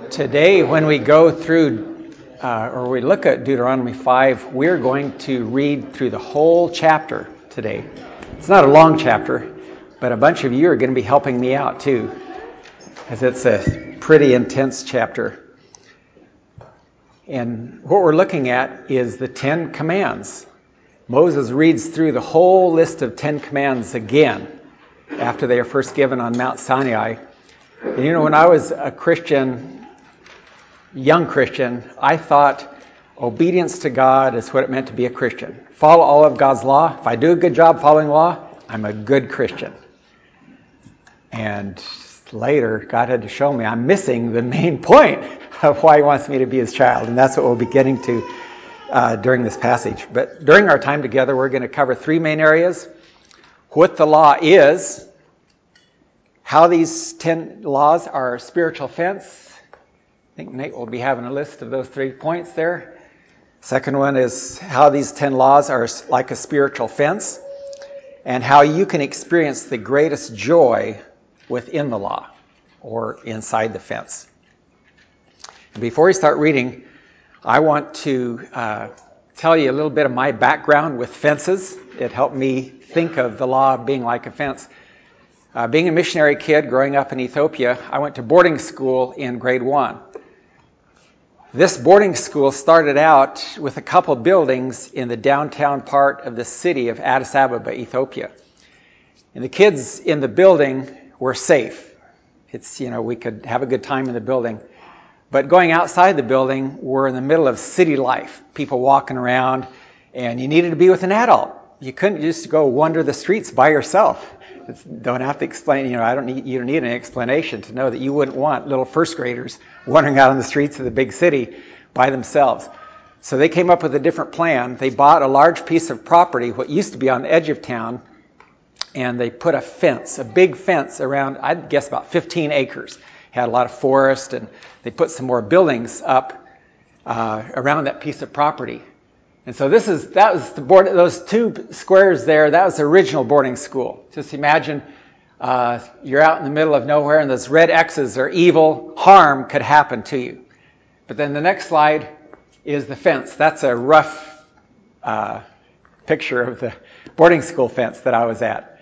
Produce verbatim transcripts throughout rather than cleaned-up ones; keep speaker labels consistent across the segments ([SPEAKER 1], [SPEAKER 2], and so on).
[SPEAKER 1] Today, when we go through, uh, or we look at Deuteronomy five, we're going to read through the whole chapter today. It's not a long chapter, but a bunch of you are going to be helping me out too, as it's a pretty intense chapter. And what we're looking at is the Ten Commands. Moses reads through the whole list of Ten Commands again after they are first given on Mount Sinai. And you know, when I was a Christian, young Christian, I thought obedience to God is what it meant to be a Christian. Follow all of God's law. If I do a good job following law, I'm a good Christian. And later, God had to show me I'm missing the main point of why he wants me to be his child. And that's what we'll be getting to uh, during this passage. But during our time together, we're going to cover three main areas. What the law is, how these ten laws are a spiritual fence. I think Nate will be having a list of those three points there. Second one is how these ten laws are like a spiritual fence, and how you can experience the greatest joy within the law or inside the fence. And before we start reading, I want to uh, tell you a little bit of my background with fences. It helped me think of the law being like a fence. Uh, being a missionary kid growing up in Ethiopia, I went to boarding school in grade one. This boarding school started out with a couple buildings in the downtown part of the city of Addis Ababa, Ethiopia. And the kids in the building were safe. It's, you know, we could have a good time in the building. But going outside the building, we're in the middle of city life. People walking around, and you needed to be with an adult. You couldn't just go wander the streets by yourself. It's, don't have to explain, you know, I don't need, you don't need an explanation to know that you wouldn't want little first graders wandering out on the streets of the big city by themselves. So they came up with a different plan. They bought a large piece of property, what used to be on the edge of town, and they put a fence, a big fence around, I'd guess about fifteen acres. Had a lot of forest, and they put some more buildings up uh, around that piece of property. And so this is, that was the board, those two squares there, that was the original boarding school. Just imagine uh, you're out in the middle of nowhere and those red X's are evil, harm could happen to you. But then the next slide is the fence. That's a rough uh, picture of the boarding school fence that I was at.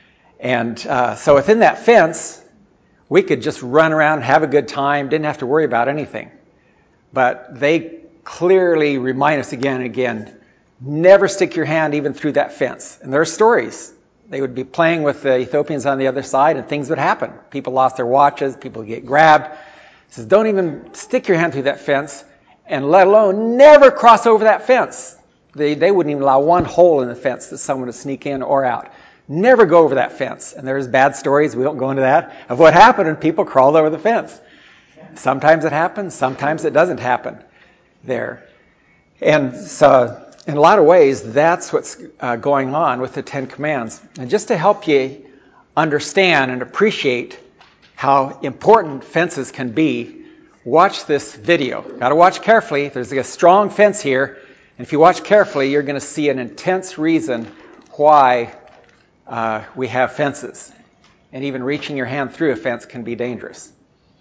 [SPEAKER 1] And uh, so within that fence, we could just run around and have a good time, didn't have to worry about anything. But they clearly remind us again and again, never stick your hand even through that fence. And there are stories. They would be playing with the Ethiopians on the other side and things would happen. People lost their watches, people get grabbed. It says, don't even stick your hand through that fence, and let alone never cross over that fence. They, they wouldn't even allow one hole in the fence that someone would sneak in or out. Never go over that fence. And there's bad stories, we won't go into that, of what happened when people crawled over the fence. Sometimes it happens, sometimes it doesn't happen there. And so in a lot of ways, that's what's uh, going on with the Ten Commands. And just to help you understand and appreciate how important fences can be, watch this video. Got to watch carefully. There's a strong fence here. And if you watch carefully, you're going to see an intense reason why uh, we have fences. And even reaching your hand through a fence can be dangerous.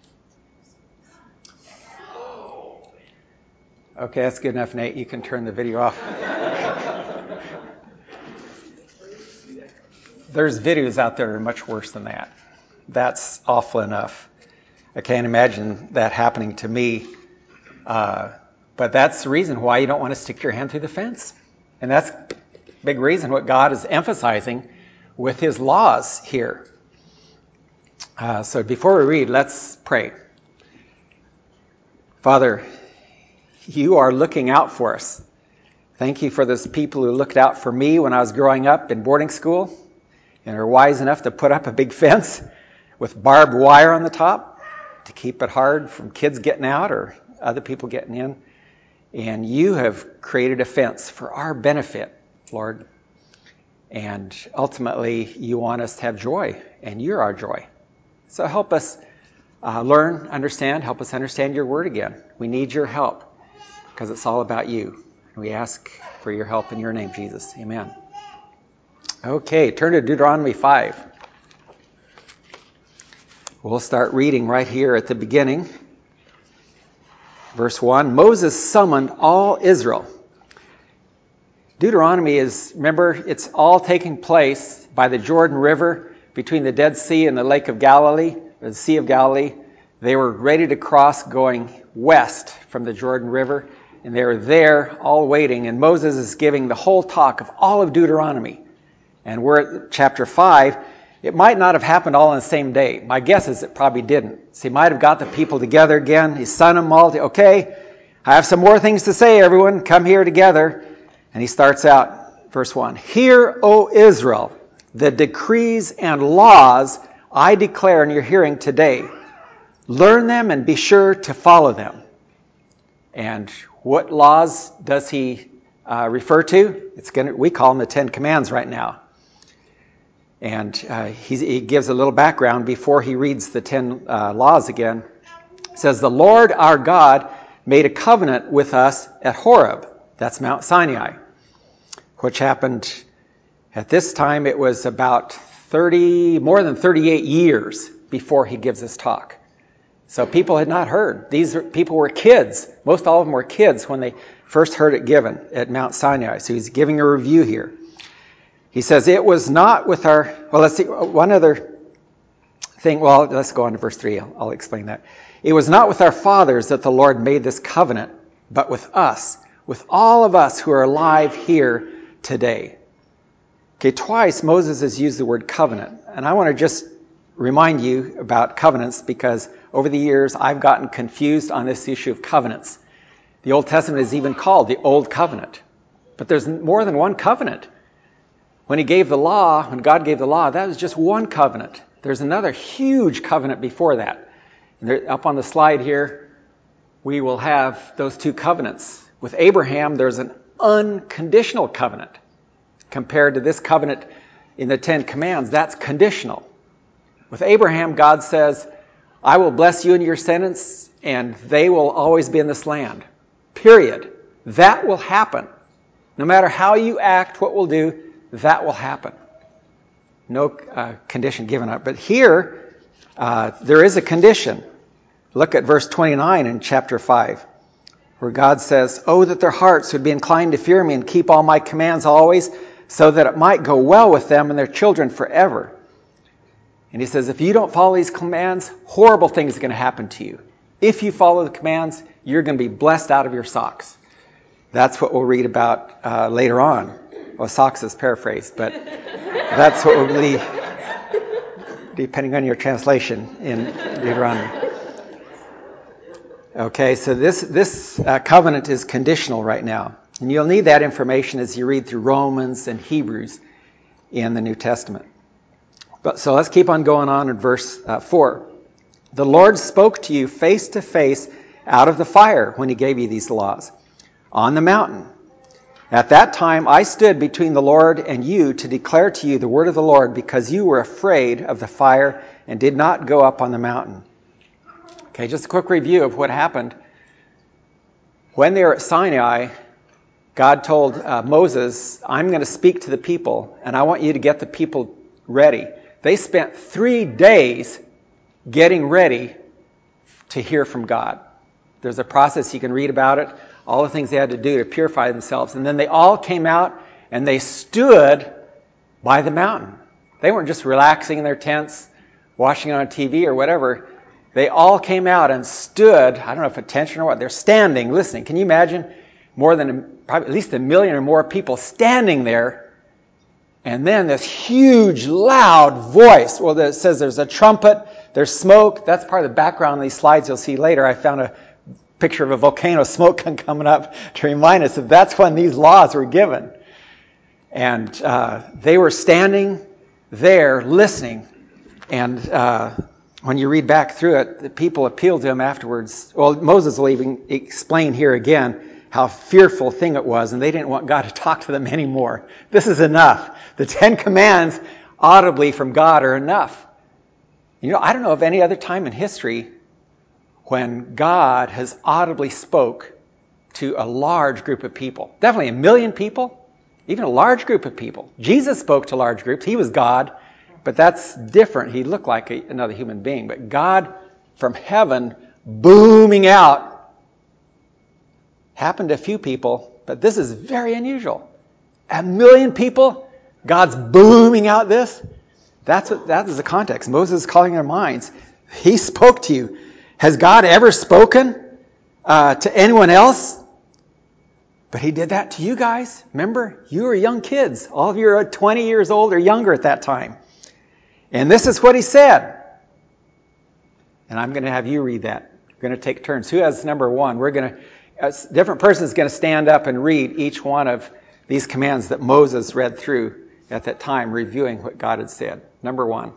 [SPEAKER 1] Okay, that's good enough, Nate. You can turn the video off. There's videos out there that are much worse than that. That's awful enough. I can't imagine that happening to me. Uh, but that's the reason why you don't want to stick your hand through the fence. And that's a big reason what God is emphasizing with his laws here. Uh, so before we read, let's pray. Father, you are looking out for us. Thank you for those people who looked out for me when I was growing up in boarding school and are wise enough to put up a big fence with barbed wire on the top to keep it hard from kids getting out or other people getting in. And you have created a fence for our benefit, Lord. And ultimately, you want us to have joy, and you're our joy. So help us uh, learn, understand, help us understand your word again. We need your help, because it's all about you. And we ask for your help in your name, Jesus. Amen. Okay, turn to Deuteronomy five. We'll start reading right here at the beginning. verse one, Moses summoned all Israel. Deuteronomy is, remember, it's all taking place by the Jordan River between the Dead Sea and the Lake of Galilee, or the Sea of Galilee. They were ready to cross going west from the Jordan River, and they were there all waiting, and Moses is giving the whole talk of all of Deuteronomy. And we're at chapter five. It might not have happened all on the same day. My guess is it probably didn't. So he might have got the people together again. He summoned them all. To, okay, I have some more things to say, everyone. Come here together. And he starts out, verse one. Hear, O Israel, the decrees and laws I declare in your hearing today. Learn them and be sure to follow them. And what laws does he uh, refer to? It's gonna, we call them the Ten Commands right now. And uh, he, he gives a little background before he reads the ten uh, laws again. It says, the Lord our God made a covenant with us at Horeb. That's Mount Sinai, which happened at this time. It was about thirty, more than thirty-eight years before he gives this talk. So people had not heard. These people were kids. Most all of them were kids when they first heard it given at Mount Sinai. So he's giving a review here. He says, it was not with our, well, let's see, one other thing. Well, let's go on to verse three. I'll, I'll explain that. It was not with our fathers that the Lord made this covenant, but with us, with all of us who are alive here today. Okay, twice Moses has used the word covenant. And I want to just remind you about covenants because over the years I've gotten confused on this issue of covenants. The Old Testament is even called the Old Covenant. But there's more than one covenant. When he gave the law, when God gave the law, that was just one covenant. There's another huge covenant before that. And there, up on the slide here, we will have those two covenants. With Abraham, there's an unconditional covenant. Compared to this covenant in the Ten Commands, that's conditional. With Abraham, God says, I will bless you and your descendants, and they will always be in this land. Period. That will happen. No matter how you act, what we'll do, that will happen. No uh, condition given up. But here, uh, there is a condition. Look at verse twenty-nine in chapter five, where God says, oh, that their hearts would be inclined to fear me and keep all my commands always, so that it might go well with them and their children forever. And he says, if you don't follow these commands, horrible things are going to happen to you. If you follow the commands, you're going to be blessed out of your socks. That's what we'll read about uh, later on. Well, socks is paraphrased, but that's what we'll read, depending on your translation in Deuteronomy. Okay, so this, this uh, covenant is conditional right now. And you'll need that information as you read through Romans and Hebrews in the New Testament. But so let's keep on going on in verse uh, four. The Lord spoke to you face to face out of the fire when he gave you these laws on the mountain. At that time I stood between the Lord and you to declare to you the word of the Lord, because you were afraid of the fire and did not go up on the mountain. Okay, just a quick review of what happened. When they were at Sinai, God told uh, Moses, I'm going to speak to the people, and I want you to get the people ready. They spent three days getting ready to hear from God. There's a process, you can read about it, all the things they had to do to purify themselves. And then they all came out and they stood by the mountain. They weren't just relaxing in their tents, watching it on T V or whatever. They all came out and stood, I don't know if attention or what, they're standing, listening. Can you imagine more than probably at least a million or more people standing there? And then this huge, loud voice. Well, it says there's a trumpet, there's smoke. That's part of the background of these slides you'll see later. I found a picture of a volcano smoke coming up to remind us that that's when these laws were given. And uh, they were standing there listening. And uh, when you read back through it, the people appealed to him afterwards. Well, Moses will even explain here again how fearful thing it was, and they didn't want God to talk to them anymore. This is enough. The Ten Commands audibly from God are enough. You know, I don't know of any other time in history when God has audibly spoke to a large group of people. Definitely a million people, even a large group of people. Jesus spoke to large groups. He was God, but that's different. He looked like a, another human being. But God from heaven booming out Happened to a few people, but this is very unusual. A million people, God's booming out this. That's what, that is the context. Moses is calling their minds. He spoke to you. Has God ever spoken uh, to anyone else? But he did that to you guys. Remember, you were young kids. All of you are twenty years old or younger at that time. And this is what he said. And I'm going to have you read that. We're going to take turns. Who has number one? We're going to, a different person is going to stand up and read each one of these commands that Moses read through at that time, reviewing what God had said. Number one.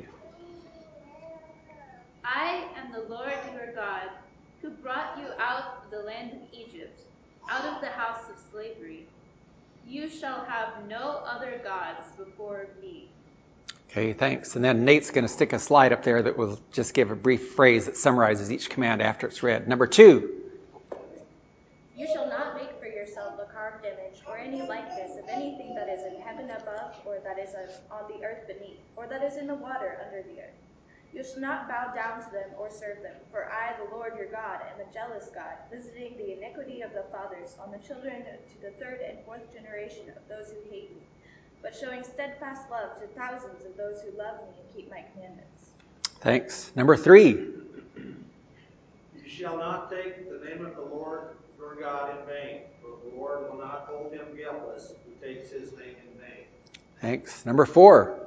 [SPEAKER 2] I am the Lord your God, who brought you out of the land of Egypt, out of the house of slavery. You shall have no other gods before me.
[SPEAKER 1] Okay, thanks. And then Nate's going to stick a slide up there that will just give a brief phrase that summarizes each command after it's read. Number two.
[SPEAKER 3] You shall not make for yourself a carved image or any likeness of anything that is in heaven above, or that is on the earth beneath, or that is in the water under the earth. You shall not bow down to them or serve them, for I, the Lord your God, am a jealous God, visiting the iniquity of the fathers on the children to the third and fourth generation of those who hate me, but showing steadfast love to thousands of those who love me and keep my commandments.
[SPEAKER 1] Thanks. Number three.
[SPEAKER 4] You shall not take the name of the Lord your God in vain, for the Lord will not hold him guiltless who takes his name in vain.
[SPEAKER 1] Thanks. Number four.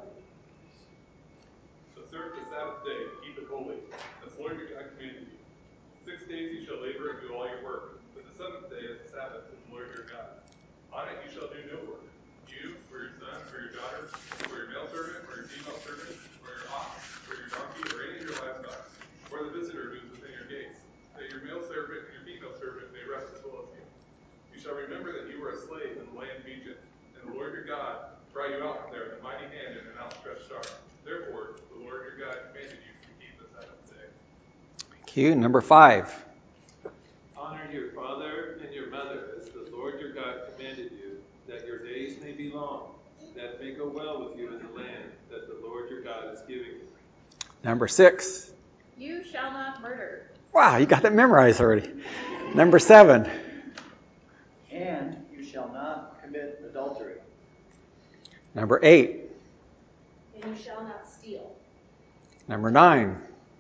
[SPEAKER 5] Observe the Sabbath day, keep it holy, as the Lord your God commanded you. Six days you shall labor and do all your work, but the seventh day is the Sabbath to the Lord your God. On it you shall do no work, you, or your son, or your daughter, or your male servant, or your female servant, or your ox, or your donkey, or any of your livestock, or the visitor who is within your gates, that your male servant and your female servant may rest as well as you. You shall remember that you were a slave in the land of Egypt, and the Lord your God brought you out from there with a mighty hand and an outstretched arm. Therefore, the Lord your God commanded you to keep the Sabbath day.
[SPEAKER 1] Thank you. Number five.
[SPEAKER 6] Honor your father and your mother, as the Lord your God commanded you, that your days may be long, that it may go well with you in the land that the Lord your God is giving you.
[SPEAKER 1] Number six.
[SPEAKER 2] You shall not murder.
[SPEAKER 1] Wow, you got that memorized already. Number seven.
[SPEAKER 7] And you shall not commit adultery.
[SPEAKER 1] Number eight.
[SPEAKER 3] And you shall not steal.
[SPEAKER 1] Number nine.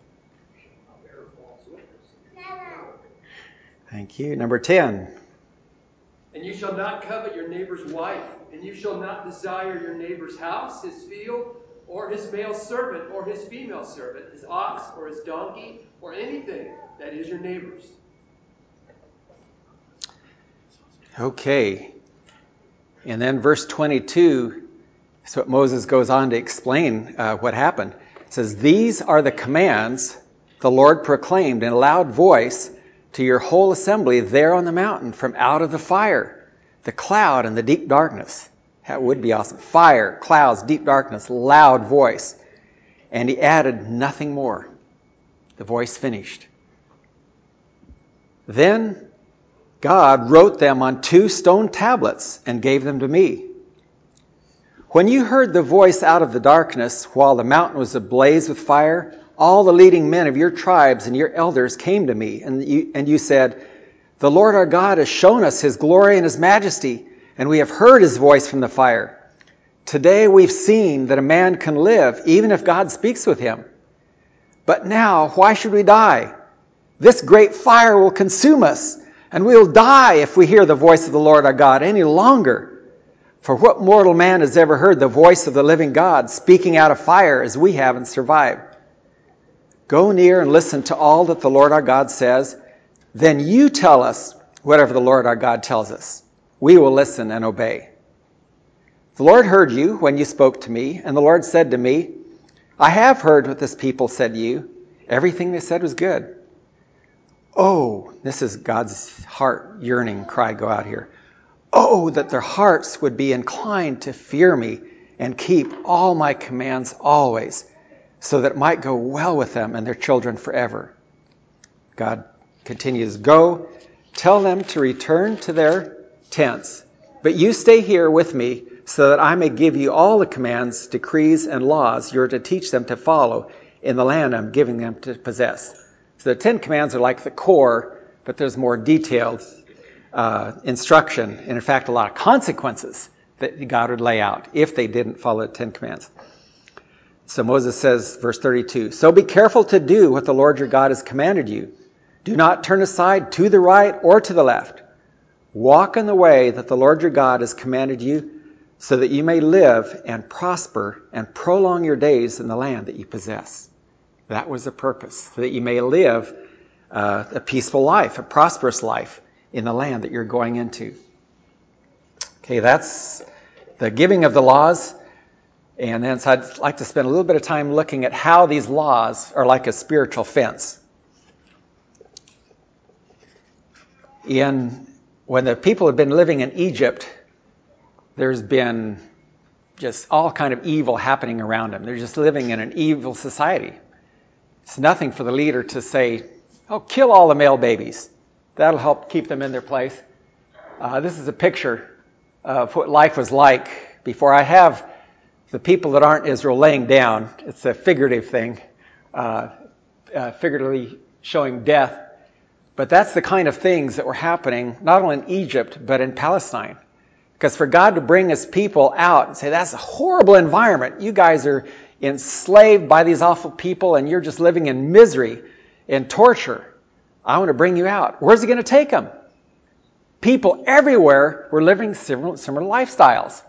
[SPEAKER 1] Thank you. Number ten.
[SPEAKER 8] And you shall not covet your neighbor's wife, and you shall not desire your neighbor's house, his field, or his male servant, or his female servant, his ox, or his donkey, or anything that is your neighbor's.
[SPEAKER 1] Okay. And then verse twenty-two is what Moses goes on to explain uh, what happened. It says, these are the commands the Lord proclaimed in a loud voice to your whole assembly there on the mountain from out of the fire, the cloud, and the deep darkness. That would be awesome. Fire, clouds, deep darkness, loud voice. And he added nothing more. The voice finished. Then God wrote them on two stone tablets and gave them to me. When you heard the voice out of the darkness while the mountain was ablaze with fire, all the leading men of your tribes and your elders came to me, and you, and you said, the Lord our God has shown us his glory and his majesty, and we have heard his voice from the fire. Today we've seen that a man can live even if God speaks with him. But now, why should we die? This great fire will consume us, and we will die if we hear the voice of the Lord our God any longer. For what mortal man has ever heard the voice of the living God speaking out of fire as we have and survived? Go near and listen to all that the Lord our God says. Then you tell us whatever the Lord our God tells us. We will listen and obey. The Lord heard you when you spoke to me, and the Lord said to me, I have heard what this people said to you. Everything they said was good. Oh, this is God's heart yearning cry go out here. Oh, that their hearts would be inclined to fear me and keep all my commands always, so that it might go well with them and their children forever. God continues, go, tell them to return to their tents, but you stay here with me so that I may give you all the commands, decrees, and laws you're to teach them to follow in the land I'm giving them to possess. So the Ten Commands are like the core, but there's more detailed uh, instruction, and in fact, a lot of consequences that God would lay out if they didn't follow the Ten Commandments. So Moses says, verse thirty-two, "So be careful to do what the Lord your God has commanded you. Do not turn aside to the right or to the left. Walk in the way that the Lord your God has commanded you, so that you may live and prosper and prolong your days in the land that you possess." That was the purpose, so that you may live uh, a peaceful life, a prosperous life in the land that you're going into. Okay, that's the giving of the laws. And then so I'd like to spend a little bit of time looking at how these laws are like a spiritual fence. In when the people have been living in Egypt, there's been just all kind of evil happening around them. They're just living in an evil society. It's nothing for the leader to say, "Oh, kill all the male babies." That'll help keep them in their place. Uh, this is a picture of what life was like before. I have the people that aren't Israel laying down. It's a figurative thing, uh, uh, figuratively showing death. But that's the kind of things that were happening not only in Egypt, but in Palestine. Because for God to bring his people out and say, "That's a horrible environment. You guys are enslaved by these awful people and you're just living in misery and torture. I want to bring you out." Where's he going to take them? People everywhere were living similar, similar lifestyles.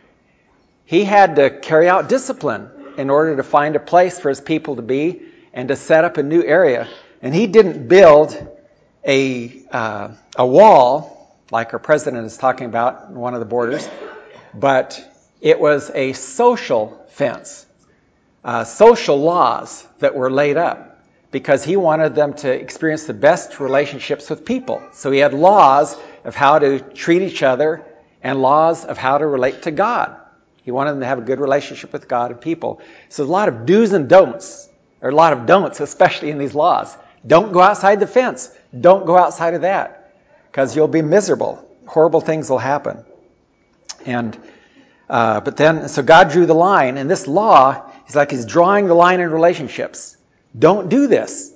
[SPEAKER 1] He had to carry out discipline in order to find a place for his people to be and to set up a new area. And he didn't build a uh, a wall like our president is talking about in one of the borders, but it was a social fence, uh, social laws that were laid up because he wanted them to experience the best relationships with people. So he had laws of how to treat each other and laws of how to relate to God. He wanted them to have a good relationship with God and people. So there's a lot of do's and don'ts, or a lot of don'ts, especially in these laws. Don't go outside the fence. Don't go outside of that, because you'll be miserable. Horrible things will happen. And uh, but then, so God drew the line, and this law is like he's drawing the line in relationships. Don't do this.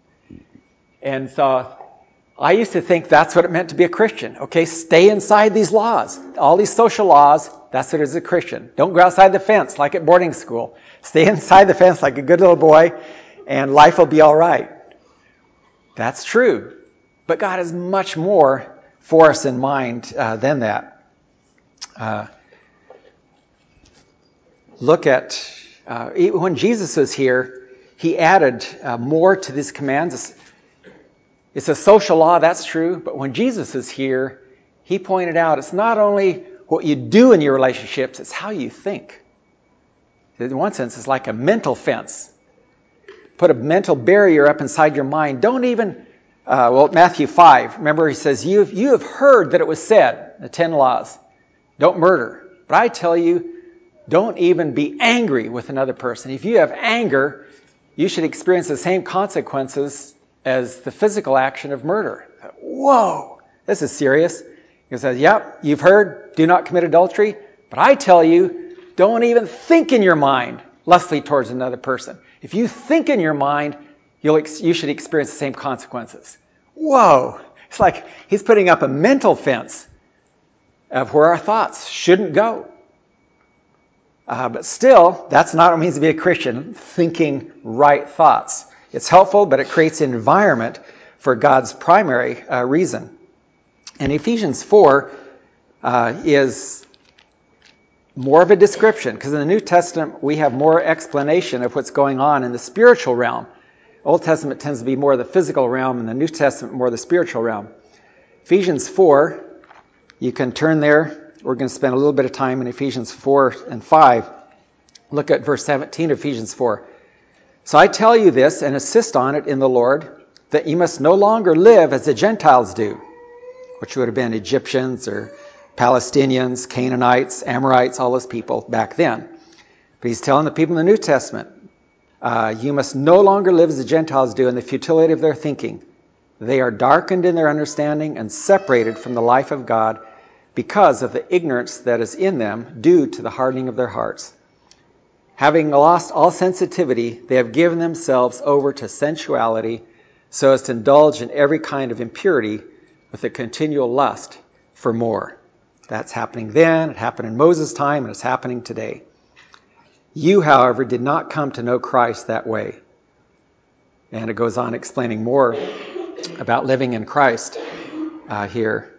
[SPEAKER 1] And so I used to think that's what it meant to be a Christian. Okay, stay inside these laws. All these social laws, that's what it is a Christian. Don't go outside the fence like at boarding school. Stay inside the fence like a good little boy, and life will be all right. That's true. But God has much more for us in mind uh, than that. Uh, look at, uh, when Jesus was here, he added uh, more to these commands. It's a social law, that's true, but when Jesus is here, he pointed out it's not only what you do in your relationships, it's how you think. In one sense, it's like a mental fence. Put a mental barrier up inside your mind. Don't even, uh, well, Matthew five, remember he says, you have, you have heard that it was said, the ten laws, don't murder. But I tell you, don't even be angry with another person. If you have anger, you should experience the same consequences as the physical action of murder. Whoa, this is serious. He says, yep, you've heard, do not commit adultery. But I tell you, don't even think in your mind lustfully towards another person. If you think in your mind, you'll ex- you should experience the same consequences. Whoa, it's like he's putting up a mental fence of where our thoughts shouldn't go. Uh, but still, that's not what it means to be a Christian, thinking right thoughts. It's helpful, but it creates an environment for God's primary uh, reason. And Ephesians four uh, is more of a description, because in the New Testament, we have more explanation of what's going on in the spiritual realm. Old Testament tends to be more the physical realm, and the New Testament more the spiritual realm. Ephesians four, you can turn there. We're going to spend a little bit of time in Ephesians four and five. Look at verse seventeen of Ephesians four. So I tell you this, and insist on it in the Lord, that you must no longer live as the Gentiles do, which would have been Egyptians or Palestinians, Canaanites, Amorites, all those people back then. But he's telling the people in the New Testament, uh, you must no longer live as the Gentiles do in the futility of their thinking. They are darkened in their understanding and separated from the life of God because of the ignorance that is in them due to the hardening of their hearts. Having lost all sensitivity, they have given themselves over to sensuality so as to indulge in every kind of impurity with a continual lust for more. That's happening then, it happened in Moses' time, and it's happening today. You, however, did not come to know Christ that way. And it goes on explaining more about living in Christ uh, here.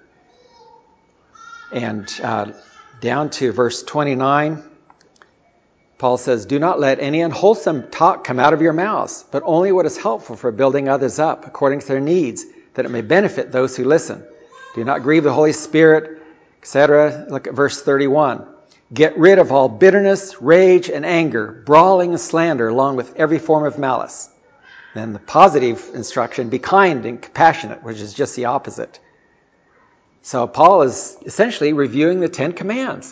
[SPEAKER 1] And uh, down to verse twenty-nine, Paul says, do not let any unwholesome talk come out of your mouths, but only what is helpful for building others up according to their needs, that it may benefit those who listen. Do not grieve the Holy Spirit, et cetera. Look at verse thirty-one. Get rid of all bitterness, rage, and anger, brawling and slander, along with every form of malice. Then the positive instruction, be kind and compassionate, which is just the opposite. So Paul is essentially reviewing the Ten Commands.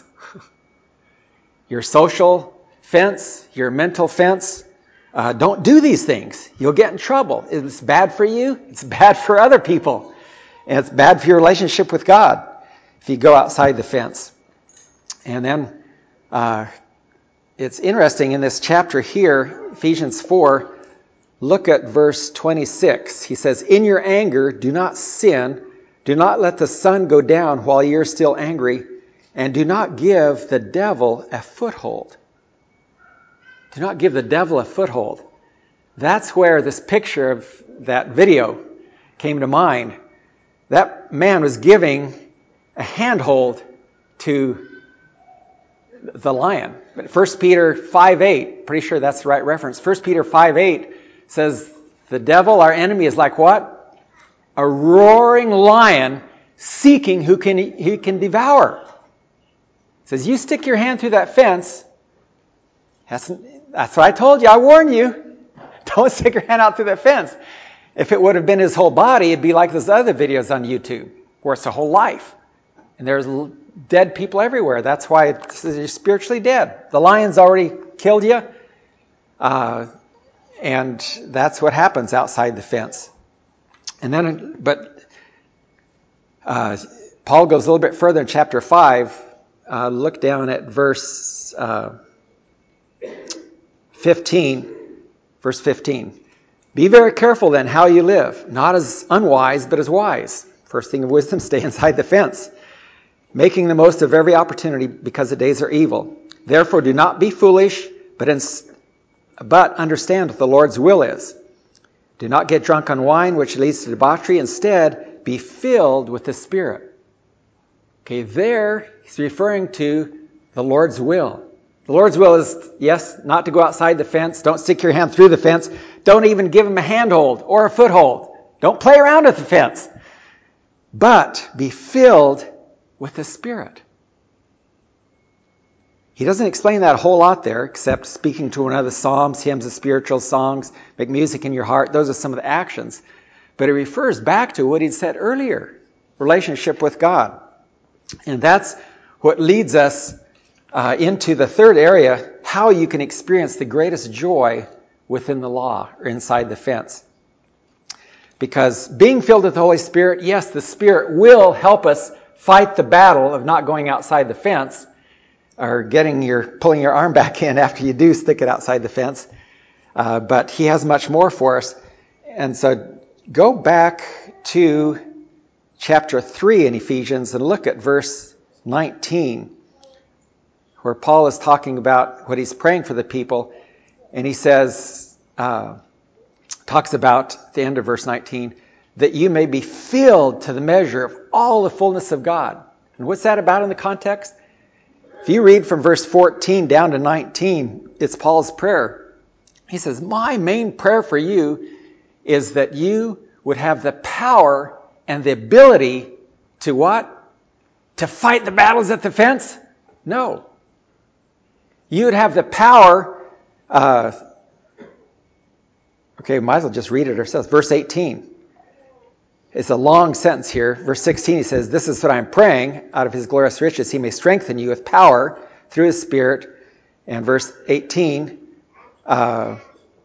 [SPEAKER 1] Your social fence, your mental fence, uh, don't do these things. You'll get in trouble. It's bad for you. It's bad for other people. And it's bad for your relationship with God if you go outside the fence. And then uh, it's interesting in this chapter here, Ephesians four, look at verse twenty-six. He says, in your anger, do not sin. Do not let the sun go down while you're still angry. And do not give the devil a foothold. Do not give the devil a foothold. That's where this picture of that video came to mind. That man was giving a handhold to the lion. But First Peter five eight, pretty sure that's the right reference. First Peter five eight says, the devil, our enemy, is like what? A roaring lion seeking who can he can devour. It says, you stick your hand through that fence. That's, that's what I told you. I warned you. Don't stick your hand out through that fence. If it would have been his whole body, it'd be like those other videos on YouTube, where it's a whole life. And there's dead people everywhere. That's why it's, you're spiritually dead. The lion's already killed you. Uh, and that's what happens outside the fence. And then, but uh, Paul goes a little bit further in chapter five. Uh, look down at verse uh, fifteen. Verse fifteen. Be very careful then how you live, not as unwise, but as wise. First thing of wisdom, stay inside the fence, making the most of every opportunity because the days are evil. Therefore, do not be foolish, but, in, but understand what the Lord's will is. Do not get drunk on wine, which leads to debauchery. Instead, be filled with the Spirit. Okay, there he's referring to the Lord's will. The Lord's will is, yes, not to go outside the fence. Don't stick your hand through the fence. Don't even give him a handhold or a foothold. Don't play around with the fence. But be filled with the Spirit. He doesn't explain that a whole lot there, except speaking to one of the psalms, hymns, and spiritual songs, make music in your heart. Those are some of the actions. But it refers back to what he'd said earlier, relationship with God. And that's what leads us uh, into the third area, how you can experience the greatest joy within the law or inside the fence. Because being filled with the Holy Spirit, yes, the Spirit will help us fight the battle of not going outside the fence or getting your pulling your arm back in after you do stick it outside the fence. Uh, but he has much more for us. And so go back to chapter three in Ephesians and look at verse nineteen, where Paul is talking about what he's praying for the people. And he says, uh, talks about, at the end of verse nineteen, that you may be filled to the measure of all the fullness of God. And what's that about in the context? If you read from verse fourteen down to nineteen, it's Paul's prayer. He says, my main prayer for you is that you would have the power and the ability to what? To fight the battles at the fence? No. You would have the power. Uh, okay, we might as well just read it ourselves. Verse eighteen. It's a long sentence here. Verse sixteen, he says, this is what I'm praying, out of his glorious riches, he may strengthen you with power through his Spirit. And verse eighteen, uh,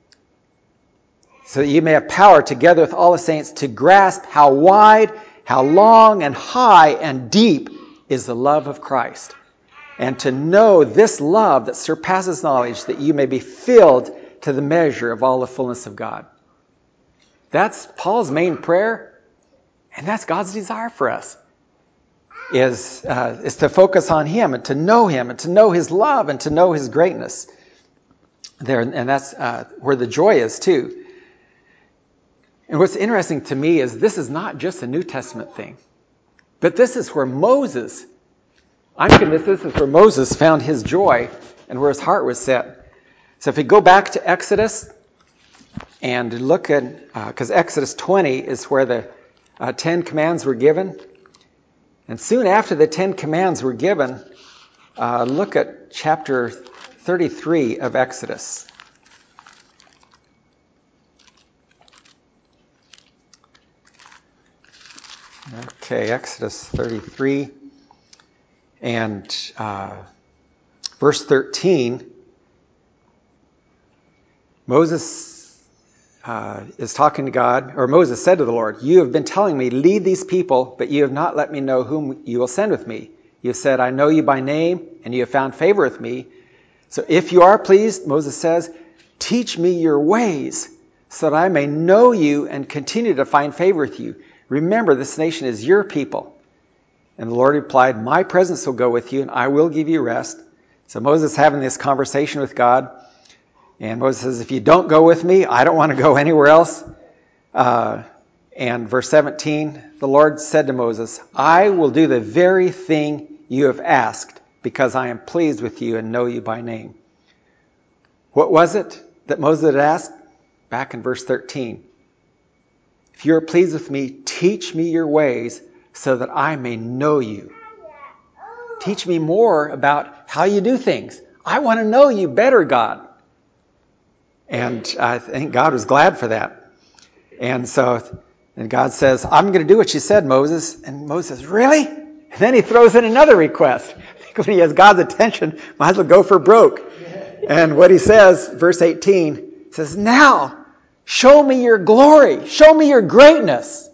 [SPEAKER 1] so that you may have power together with all the saints to grasp how wide, how long and high and deep is the love of Christ. And to know this love that surpasses knowledge, that you may be filled to the measure of all the fullness of God. That's Paul's main prayer. And that's God's desire for us, is, uh, is to focus on him and to know him and to know his love and to know his greatness. There, and that's uh, where the joy is too. And what's interesting to me is this is not just a New Testament thing, but this is where Moses, I'm convinced this is where Moses found his joy and where his heart was set. So if we go back to Exodus and look at, because uh, Exodus twenty is where the uh, Ten Commands were given. And soon after the Ten Commands were given, uh, look at chapter thirty-three of Exodus. Okay, Exodus thirty-three and uh, verse thirteen. Moses uh, is talking to God, or Moses said to the Lord, "You have been telling me, lead these people, but you have not let me know whom you will send with me. You have said, I know you by name, and you have found favor with me. So if you are pleased," Moses says, "teach me your ways, so that I may know you and continue to find favor with you. Remember, this nation is your people." And the Lord replied, "My presence will go with you, and I will give you rest." So Moses is having this conversation with God. And Moses says, "If you don't go with me, I don't want to go anywhere else." Uh, and verse seventeen, the Lord said to Moses, "I will do the very thing you have asked, because I am pleased with you and know you by name." What was it that Moses had asked? Back in verse thirteen. "If you are pleased with me, teach me your ways so that I may know you." Teach me more about how you do things. I want to know you better, God. And I think God was glad for that. And so, and God says, "I'm going to do what you said, Moses." And Moses says, "Really?" And then he throws in another request. When he has God's attention, might as well go for broke. And what he says, verse eighteen, says, "Now, show me your glory. Show me your greatness."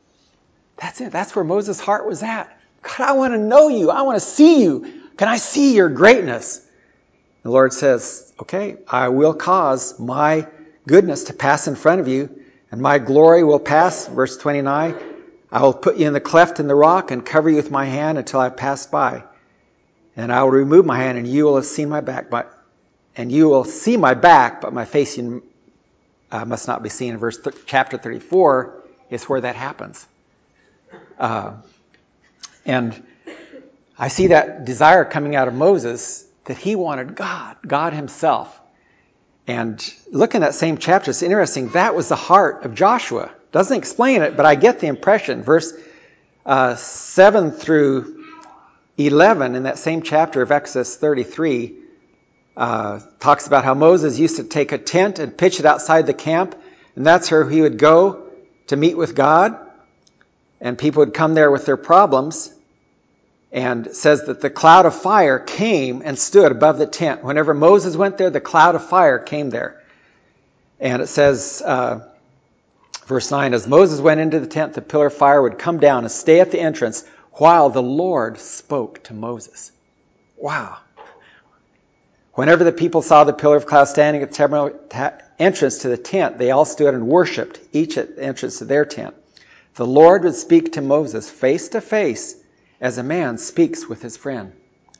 [SPEAKER 1] That's it. That's where Moses' heart was at. God, I want to know you. I want to see you. Can I see your greatness? The Lord says, "Okay, I will cause my goodness to pass in front of you, and my glory will pass." Verse twenty-nine, "I will put you in the cleft in the rock and cover you with my hand until I pass by. And I will remove my hand, and you will have seen my back, but and you will see my back, but my face you, uh, must not be seen." In verse th- chapter thirty-four is where that happens. Uh, and I see that desire coming out of Moses, that he wanted God, God himself. And look in that same chapter, it's interesting, that was the heart of Joshua. Doesn't explain it, but I get the impression. Verse uh, seven through eleven in that same chapter of Exodus thirty-three uh, talks about how Moses used to take a tent and pitch it outside the camp, and that's where he would go to meet with God, and people would come there with their problems. And it says that the cloud of fire came and stood above the tent. Whenever Moses went there, the cloud of fire came there. And it says, uh, verse nine, "As Moses went into the tent, the pillar of fire would come down and stay at the entrance while the Lord spoke to Moses." Wow. Whenever the people saw the pillar of cloud standing at the entrance to the tent, they all stood and worshipped, each at the entrance to their tent. The Lord would speak to Moses face to face, as a man speaks with his friend.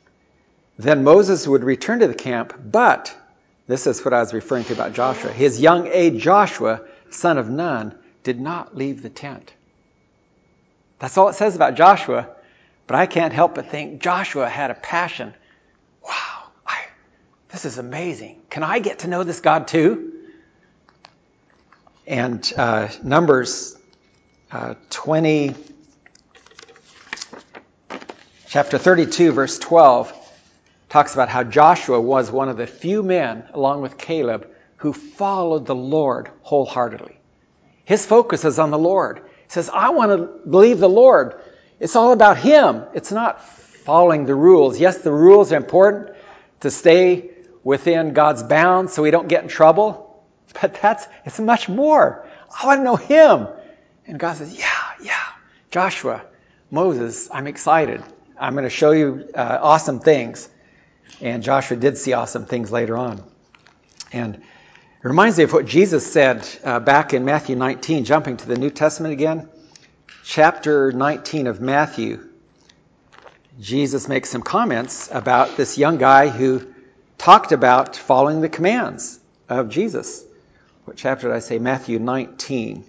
[SPEAKER 1] Then Moses would return to the camp, but, this is what I was referring to about Joshua, his young aide Joshua, son of Nun, did not leave the tent. That's all it says about Joshua, but I can't help but think Joshua had a passion. Wow, I, this is amazing. Can I get to know this God too? And uh, Numbers uh, twenty... Chapter thirty-two, verse twelve, talks about how Joshua was one of the few men, along with Caleb, who followed the Lord wholeheartedly. His focus is on the Lord. He says, I want to believe the Lord. It's all about him. It's not following the rules. Yes, the rules are important to stay within God's bounds so we don't get in trouble. But that's it's much more. I want to know him. And God says, yeah, yeah. Joshua, Moses, I'm excited. I'm going to show you uh, awesome things. And Joshua did see awesome things later on. And it reminds me of what Jesus said uh, back in Matthew nineteen, jumping to the New Testament again. chapter nineteen of Matthew, Jesus makes some comments about this young guy who talked about following the commands of Jesus. What chapter did I say? Matthew nineteen.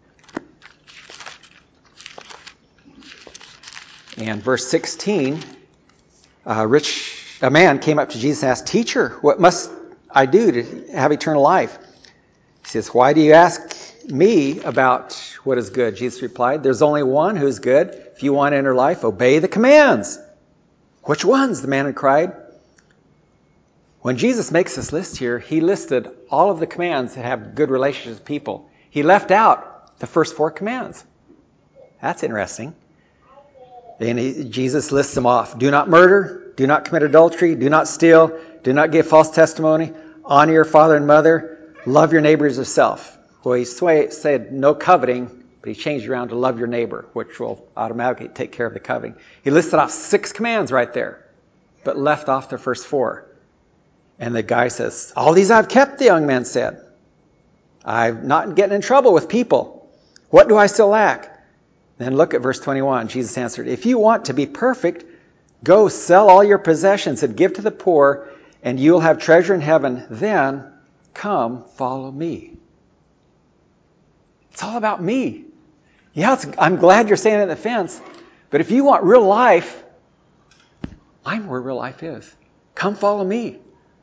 [SPEAKER 1] And verse sixteen, uh, rich, a man came up to Jesus and asked, "Teacher, what must I do to have eternal life?" He says, "Why do you ask me about what is good?" Jesus replied, "There's only one who is good. If you want to enter life, obey the commands." "Which ones?" the man had cried. When Jesus makes this list here, he listed all of the commands that have good relationships with people. He left out the first four commands. That's interesting. And he, Jesus lists them off. Do not murder. Do not commit adultery. Do not steal. Do not give false testimony. Honor your father and mother. Love your neighbor as yourself. Well, he said no coveting, but he changed around to love your neighbor, which will automatically take care of the coveting. He listed off six commands right there, but left off the first four. And the guy says, "All these I've kept," the young man said. "I'm not getting in trouble with people. What do I still lack?" Then look at verse twenty-one. Jesus answered, "If you want to be perfect, go sell all your possessions and give to the poor, and you'll have treasure in heaven. Then come follow me." It's all about me. Yeah, it's, I'm glad you're standing at the fence, but if you want real life, I'm where real life is. Come follow me.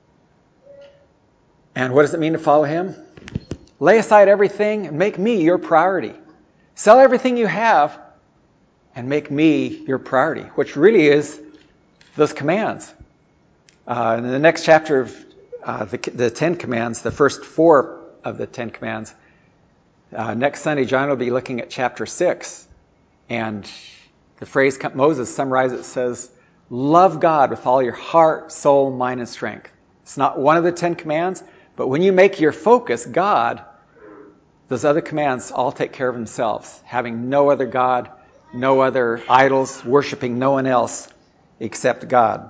[SPEAKER 1] And what does it mean to follow him? Lay aside everything and make me your priority. Sell everything you have and make me your priority, which really is those commands. Uh, in the next chapter of uh, the, the Ten Commands, the first four of the Ten Commands, uh, next Sunday, John will be looking at chapter six. And the phrase Moses summarizes it, says, love God with all your heart, soul, mind, and strength. It's not one of the Ten Commands, but when you make your focus God, those other commands all take care of themselves. Having no other God, no other idols, worshiping no one else except God.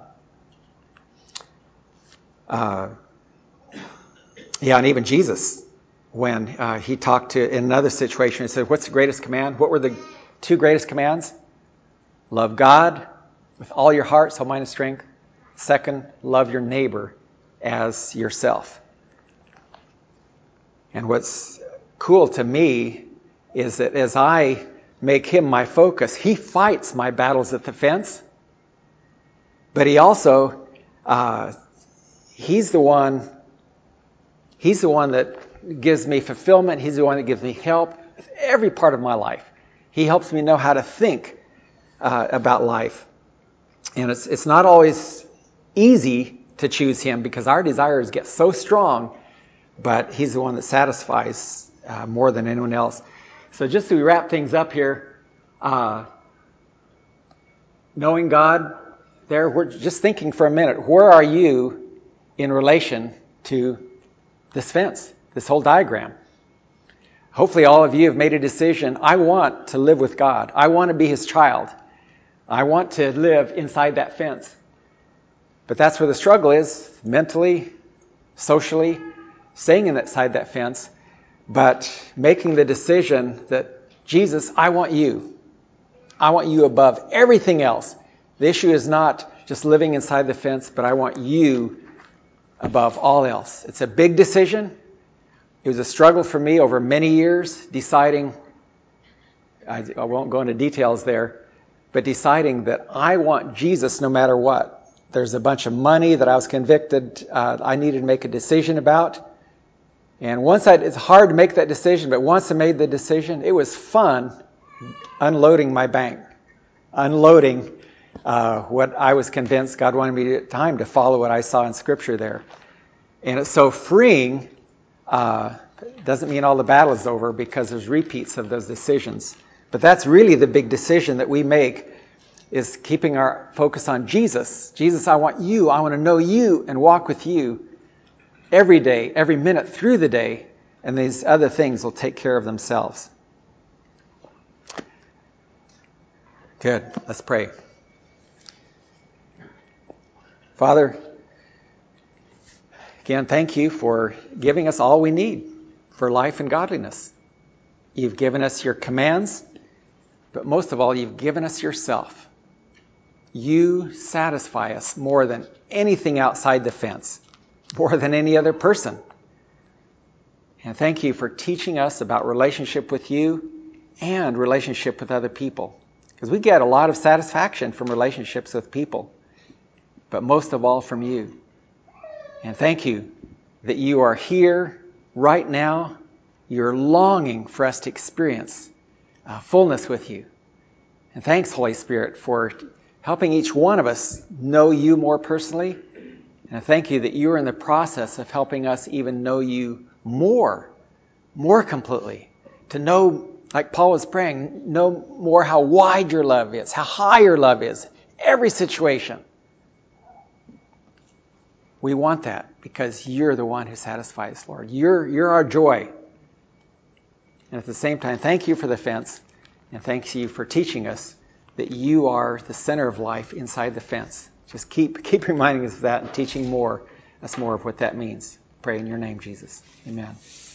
[SPEAKER 1] Uh, yeah, and even Jesus, when uh, he talked to, in another situation, he said, what's the greatest command? What were the two greatest commands? Love God with all your heart, soul, mind, and strength. Second, love your neighbor as yourself. And what's cool to me is that as I make him my focus, he fights my battles at the fence, but he also, uh, he's the one, he's the one that gives me fulfillment. He's the one that gives me help with every part of my life. He helps me know how to think uh, about life. And it's it's not always easy to choose him because our desires get so strong, but he's the one that satisfies uh, more than anyone else. So just to wrap things up here, uh, knowing God, there, we're just thinking for a minute, where are you in relation to this fence, this whole diagram? Hopefully all of you have made a decision. I want to live with God. I want to be his child. I want to live inside that fence. But that's where the struggle is, mentally, socially, staying inside that fence, but making the decision that, Jesus, I want you. I want you above everything else. The issue is not just living inside the fence, but I want you above all else. It's a big decision. It was a struggle for me over many years, deciding, I, I won't go into details there, but deciding that I want Jesus no matter what. There's a bunch of money that I was convicted uh, I needed to make a decision about. And once I, it's hard to make that decision, but once I made the decision, it was fun unloading my bank, unloading uh, what I was convinced God wanted me at the time to follow what I saw in Scripture there. And it's so freeing. Uh, doesn't mean all the battle is over because there's repeats of those decisions. But that's really the big decision that we make, is keeping our focus on Jesus. Jesus, I want you. I want to know you and walk with you every day, every minute through the day, and these other things will take care of themselves. Good. Let's pray. Father, again, thank you for giving us all we need for life and godliness. You've given us your commands. But most of all, you've given us yourself. You satisfy us more than anything outside the fence, more than any other person. And thank you for teaching us about relationship with you and relationship with other people. Because we get a lot of satisfaction from relationships with people, but most of all from you. And thank you that you are here right now. You're longing for us to experience uh, fullness with you. And thanks, Holy Spirit, for helping each one of us know you more personally. And I thank you that you're in the process of helping us even know you more, more completely. To know, like Paul was praying, know more how wide your love is, how high your love is, every situation. We want that because you're the one who satisfies, Lord. You're, you're our joy. And at the same time, thank you for the fence, and thank you for teaching us that you are the center of life inside the fence. Just keep keep reminding us of that and teaching more us more of what that means. Pray in your name, Jesus. Amen.